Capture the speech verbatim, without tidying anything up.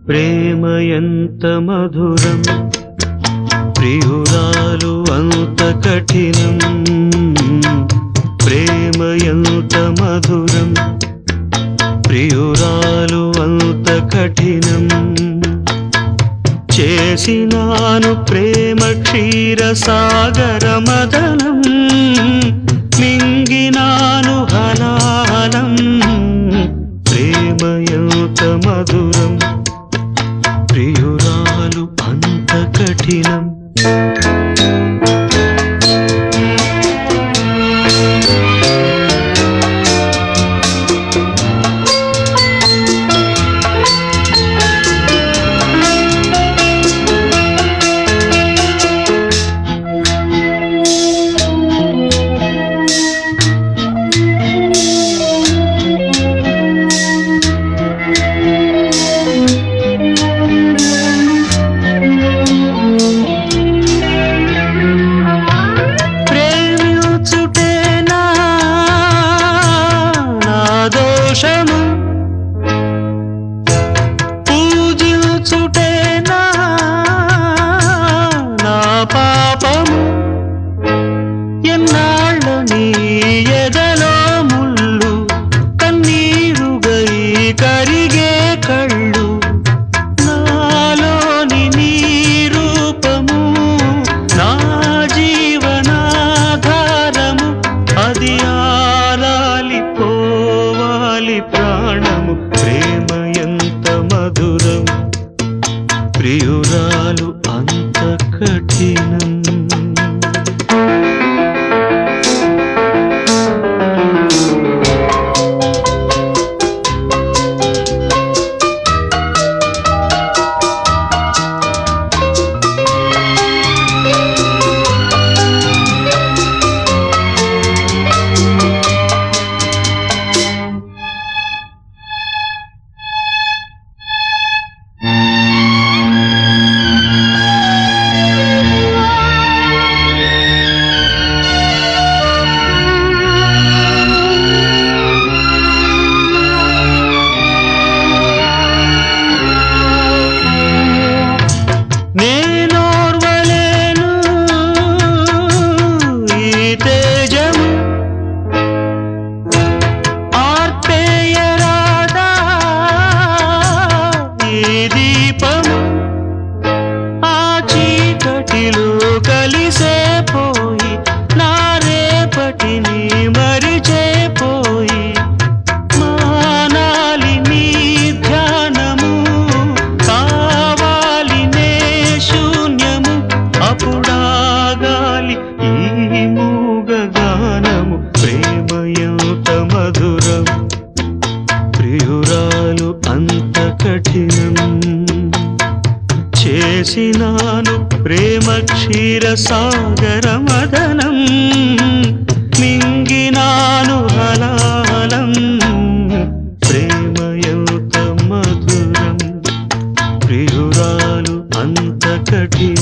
ప్రేమ ఎంత మధురం ప్రియురాలు అంత కఠినం ప్రేమ ఎంత మధురం ప్రియురాలు అంత కఠినం చేసినాను ప్రేమ క్షీర సాగర మదనం మింగినాను హలాలం ప్రేమ ఎంత మధురం ప్రియురాలు అంత కఠినం పూజించుటేనా నా పాపము ఎన్నాళ్ళ నీ ఎదలో ముళ్ళు కన్నీరుగై కరిగే కళ్ళు నాలోని నీ రూపము నా జీవనాధారము అది ఆరాలి పోవాలి ప్రాణము ప్రేమ ఎంత మధురం ప్రియురాలు అంత కఠినం కలిసే పోయి నా రేపటిని మరిచే పోయి మానాలి నీ ధ్యానము కావాలి నే శూన్యము అప్పుడాగాలి ఈ మూగ గానము ప్రేమ ఎంత మధురం ప్రియురాలు అంత కఠినం చేసినాను ప్రేమ క్షీర సాగర మదనం మింగినాను హలాలం ప్రేమ ఎంత మధురం ప్రియురాలు అంత కఠినం